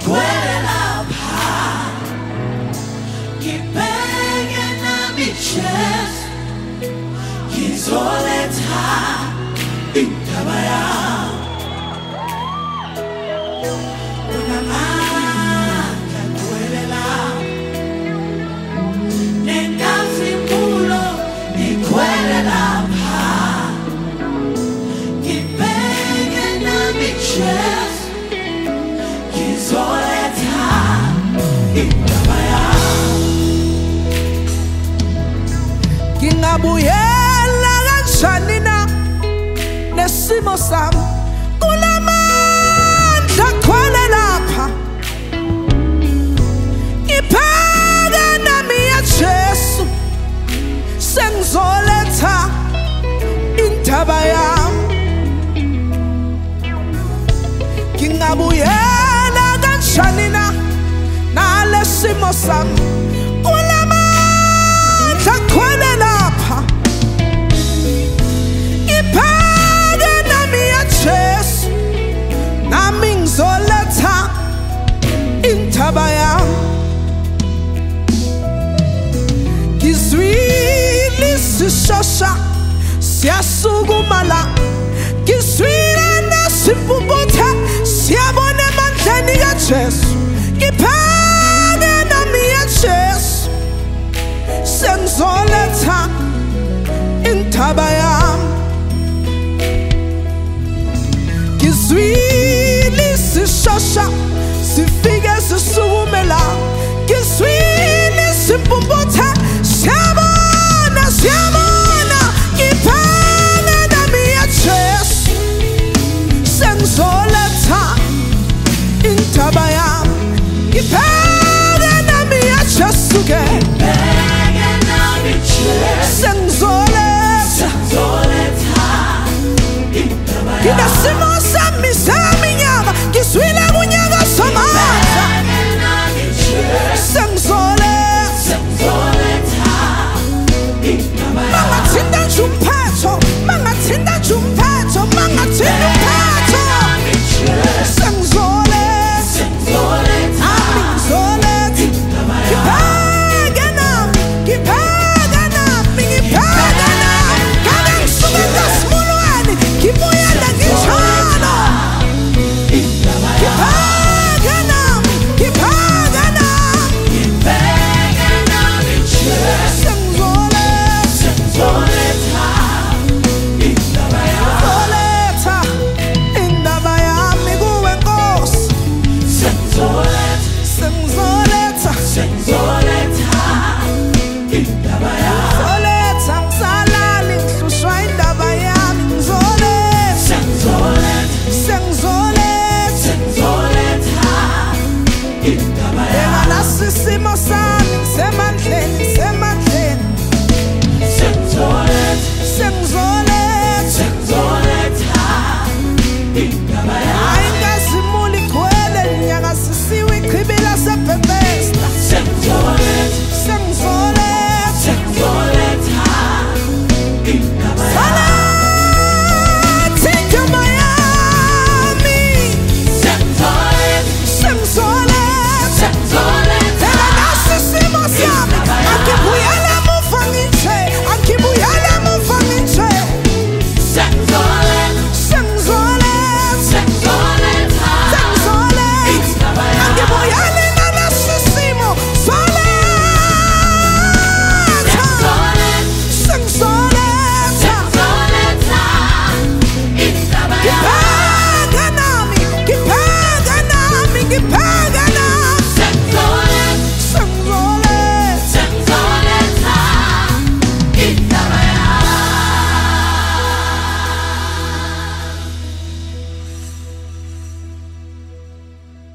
ngigcwele lapha, ngibheke nami Jesu, ngizoletha indaba yami. Unamandla ngigcwele lapha, nenkazimulo ngigcwele lapha, ngibheke nami Jesu, ngizoletha indaba yami. Ngingabuyela kanjani na nesimo sami? Kulamandla agcwele lapha, ngibheke nami Jesu, sengizoletha indaba yami. Ngingabuyela kanjani na nalesimo sami? Kulamandla agcwele lapha, ngibheke nami Jesu, nami ngizoletha indaba yami. Ngizwile isishosha siyasukuma la, ngizwile nesimpumputhe siyabona emandleni kaJesu. Ngibheke nami Jesu, sengizoletha indaba yami. Ngizwile isishosha sifike sisukume la, ngizwile isimpumputhe siyabona, siyabona. Ngibheke nami Jesu, sengizoletha indaba yami. Ngibheke nami Jesu-ke, Ngibheke nami Jesu, sengizoletha ngizoletha indaba yami. nginesimo sami